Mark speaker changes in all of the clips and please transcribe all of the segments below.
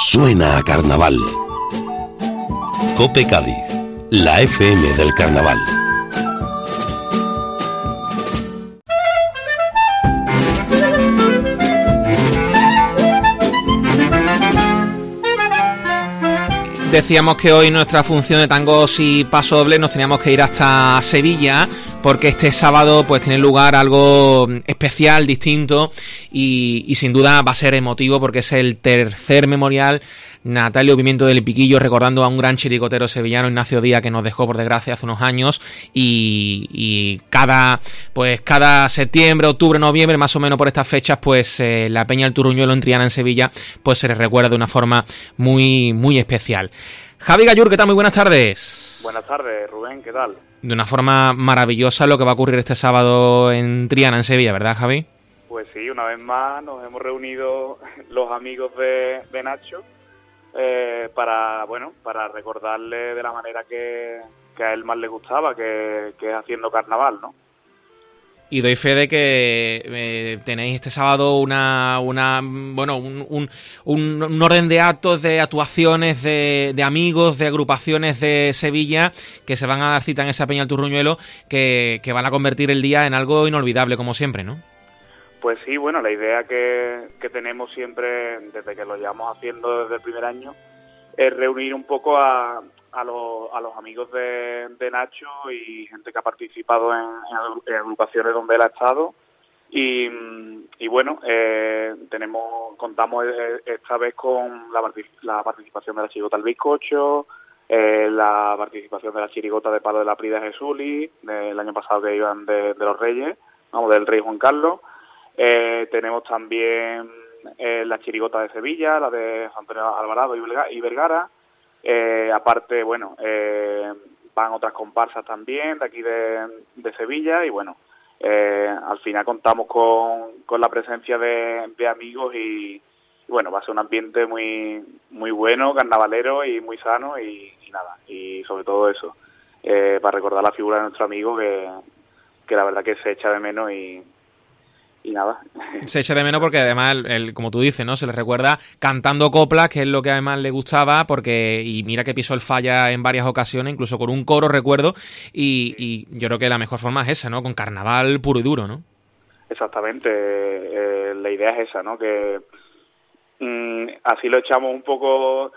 Speaker 1: suena a carnaval. COPE Cádiz, la FM del carnaval.
Speaker 2: Decíamos que hoy nuestra función de tangos y pasodobles nos teníamos que ir hasta Sevilla, porque este sábado pues tiene lugar algo especial, distinto y sin duda va a ser emotivo, porque es el tercer memorial Natalio Pimiento del Piquillo, recordando a un gran chirigotero sevillano, Ignacio Díaz, que nos dejó por desgracia hace unos años, y cada septiembre, octubre, noviembre, más o menos por estas fechas, pues la Peña del Turruñuelo en Triana, en Sevilla, pues se les recuerda de una forma muy, muy especial. Javi Gallur, ¿qué tal? Muy buenas tardes.
Speaker 3: Buenas tardes, Rubén, ¿qué tal?
Speaker 2: De una forma maravillosa lo que va a ocurrir este sábado en Triana, en Sevilla, ¿verdad, Javi?
Speaker 3: Pues sí, una vez más nos hemos reunido los amigos de Nacho para recordarle de la manera que a él más le gustaba, que es haciendo carnaval, ¿no?
Speaker 2: Y doy fe de que tenéis este sábado un orden de actos, de actuaciones, de amigos, de agrupaciones de Sevilla que se van a dar cita en esa Peña del Turruñuelo, que van a convertir el día en algo inolvidable, como siempre, ¿no? Pues
Speaker 3: sí, bueno, la idea que tenemos siempre, desde que lo llevamos haciendo desde el primer año, es reunir un poco a los amigos de Nacho y gente que ha participado en agrupaciones donde él ha estado. Y bueno, contamos esta vez con la participación de la chirigota El Bizcocho, la participación de la chirigota de Palo de la Prida Jesuli, del año pasado que iban de los Reyes, del Rey Juan Carlos. Tenemos también la chirigota de Sevilla, la de Antonio Alvarado y Vergara. Aparte, bueno, van otras comparsas también de aquí de Sevilla, y bueno, al final contamos con la presencia de amigos y bueno, va a ser un ambiente muy muy bueno, carnavalero y muy sano y nada, y sobre todo eso, para recordar la figura de nuestro amigo que la verdad que se echa de menos y nada.
Speaker 2: Se echa de menos porque además, como tú dices, ¿no? Se le recuerda cantando coplas, que es lo que además le gustaba, y mira que pisó el falla en varias ocasiones, incluso con un coro, recuerdo, y yo creo que la mejor forma es esa, ¿no? Con carnaval puro y duro, ¿no?
Speaker 3: Exactamente, la idea es esa, ¿no? Que así lo echamos un poco,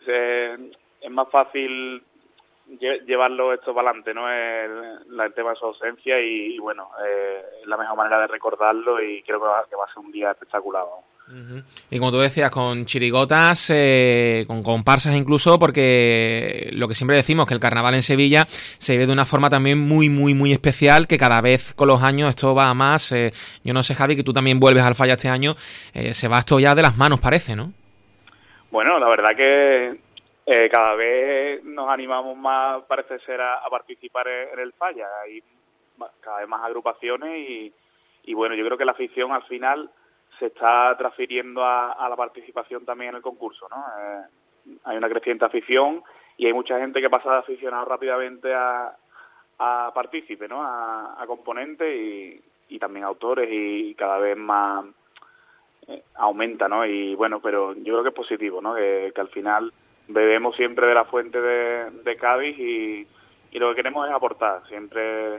Speaker 3: es más fácil llevarlo esto para adelante, ¿no? El tema de su ausencia y bueno, es la mejor manera de recordarlo y creo que va a ser un día espectacular.
Speaker 2: Uh-huh. Y como tú decías, con chirigotas, con comparsas incluso, porque lo que siempre decimos, que el carnaval en Sevilla se vive de una forma también muy, muy, muy especial, que cada vez con los años esto va a más. Yo no sé, Javi, que tú también vuelves al falla este año, se va esto ya de las manos, parece, ¿no?
Speaker 3: Bueno, la verdad que cada vez nos animamos más, parece ser, a participar en el falla. Hay cada vez más agrupaciones y bueno, yo creo que la afición al final se está transfiriendo a la participación también en el concurso, ¿no? Hay una creciente afición y hay mucha gente que pasa de aficionado rápidamente a partícipe, ¿no? A componente y también autores, y cada vez más aumenta, ¿no? Y bueno, pero yo creo que es positivo, ¿no? Que al final bebemos siempre de la fuente de Cádiz y lo que queremos es aportar, siempre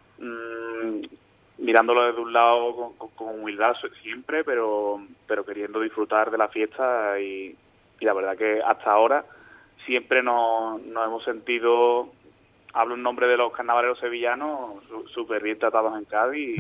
Speaker 3: mirándolo desde un lado con humildad siempre, pero queriendo disfrutar de la fiesta y la verdad que hasta ahora siempre nos hemos sentido, hablo en nombre de los carnavaleros sevillanos, súper bien tratados en Cádiz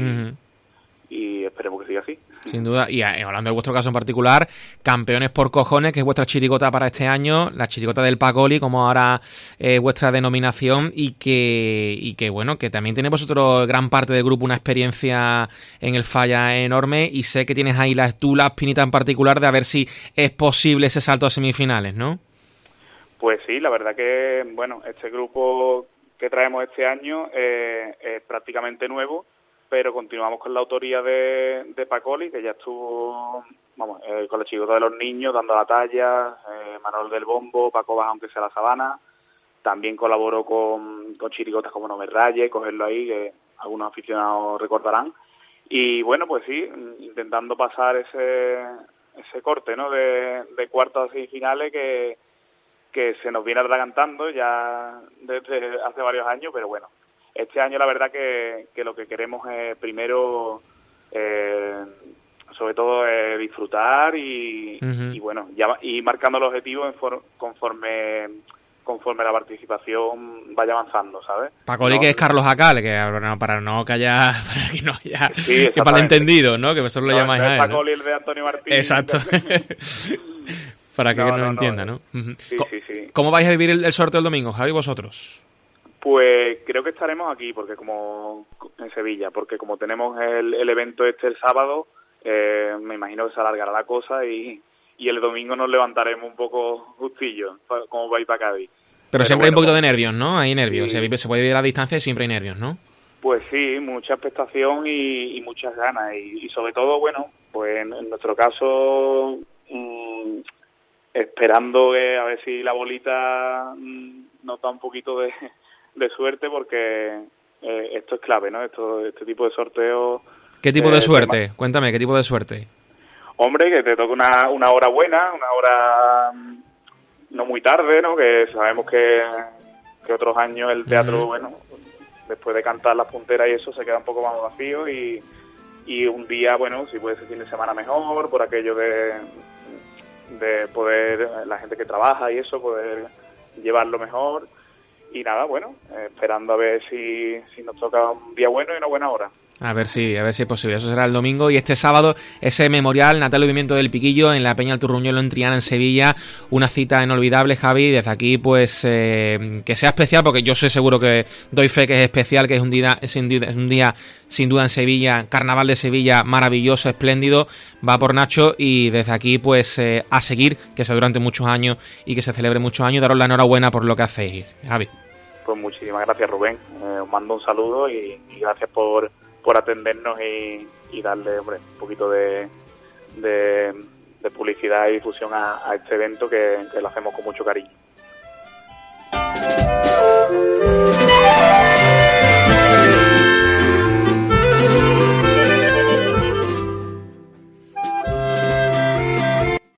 Speaker 3: y esperemos que siga así.
Speaker 2: Sin duda, y hablando de vuestro caso en particular, campeones por cojones, que es vuestra chirigota para este año, la chirigota del Pacoli, como ahora vuestra denominación, y que bueno, que también tiene vosotros, gran parte del grupo, una experiencia en el falla enorme, y sé que tienes ahí la espinita en particular de a ver si es posible ese salto a semifinales, ¿no?
Speaker 3: Pues sí, la verdad que, bueno, este grupo que traemos este año es prácticamente nuevo, pero continuamos con la autoría de Pacoli, que ya estuvo con la chirigota de los niños dando la talla, Manuel del Bombo, Paco Baja aunque sea la Sabana, también colaboró con chirigotas como No me raye, cogerlo ahí, que algunos aficionados recordarán, y bueno, pues sí, intentando pasar corte, ¿no? De cuartos y finales que se nos viene atragantando ya desde hace varios años, pero bueno, este año la verdad que lo que queremos es primero, sobre todo, disfrutar y bueno, ya y marcando los objetivos conforme la participación vaya avanzando, ¿sabes?
Speaker 2: Paco, que es Carlos Acal, que para no que haya, para que no haya,
Speaker 3: sí,
Speaker 2: que para el entendido, ¿no? Que vosotros lo llamáis a él,
Speaker 3: Paco
Speaker 2: ¿no?
Speaker 3: el de Antonio Martín.
Speaker 2: Exacto. Para que no entienda, ¿no?
Speaker 3: Sí.
Speaker 2: ¿Cómo vais a vivir el sorteo el domingo, Javi, vosotros?
Speaker 3: Pues creo que estaremos aquí, porque como en Sevilla, porque como tenemos el evento el sábado, me imagino que se alargará la cosa y el domingo nos levantaremos un poco justillos, como vais para Cádiz.
Speaker 2: Pero siempre hay un poquito de nervios, ¿no? Hay nervios, sí. Se puede vivir a la distancia y siempre hay nervios, ¿no?
Speaker 3: Pues sí, mucha expectación y muchas ganas. Y sobre todo, bueno, pues en nuestro caso, esperando que a ver si la bolita nos da un poquito de suerte, porque esto es clave, ¿no? Este tipo de sorteos.
Speaker 2: ¿Qué tipo de suerte? Cuéntame, ¿qué tipo de suerte?
Speaker 3: Hombre, que te toque una hora buena, una hora no muy tarde, ¿no? Que sabemos que otros años el teatro, bueno, después de cantar las punteras y eso se queda un poco más vacío y un día, bueno, si puede ser fin de semana mejor, por aquello de poder, la gente que trabaja y eso, poder llevarlo mejor. Y nada, bueno, esperando a ver si nos toca un día bueno y una buena hora.
Speaker 2: A ver si es posible. Eso será el domingo. Y este sábado, ese memorial Natalia Vivimiento del Piquillo en la Peña del Turruñuelo en Triana, en Sevilla. Una cita inolvidable, Javi. Desde aquí, pues, que sea especial, porque yo sé seguro que doy fe que es especial, que es un día sin duda en Sevilla, Carnaval de Sevilla, maravilloso, espléndido. Va por Nacho y desde aquí, pues, a seguir, que sea durante muchos años y que se celebre muchos años. Daros la enhorabuena por lo que hacéis, Javi.
Speaker 3: Pues muchísimas gracias, Rubén. Os mando un saludo y gracias por atendernos y darle, hombre, un poquito de publicidad y difusión a este evento que lo hacemos con mucho cariño.